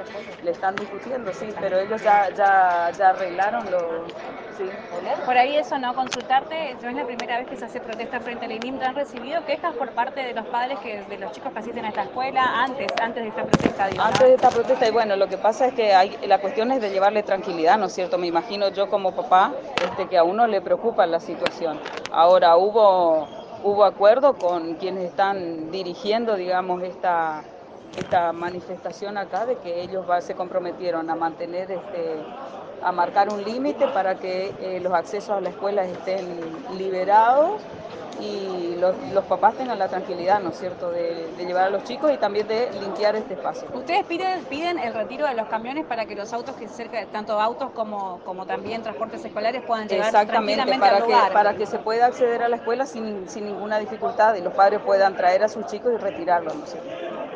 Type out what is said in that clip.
le están discutiendo, sí, pero ellos ya arreglaron lo... Sí. Por ahí eso, ¿no? Consultarte, no es la primera vez que se hace protesta frente al INIM. ¿Han recibido quejas por parte de los padres de los chicos que asisten a esta escuela antes de esta protesta, digo, Antes ¿no? de esta protesta, y bueno, lo que pasa es que la cuestión es de llevarle tranquilidad, ¿no es cierto? Me imagino yo como papá que a uno le preocupa la situación. Ahora, hubo acuerdo con quienes están dirigiendo, digamos, esta manifestación acá, de que ellos se comprometieron a mantener a marcar un límite para que los accesos a la escuela estén liberados y los papás tengan la tranquilidad, ¿no es cierto?, de llevar a los chicos y también de limpiar este espacio. Ustedes piden el retiro de los camiones para que los autos tanto autos como también transportes escolares puedan llegar Exactamente, tranquilamente al lugar. para que se pueda acceder a la escuela sin ninguna dificultad y los padres puedan traer a sus chicos y retirarlos, ¿no es cierto?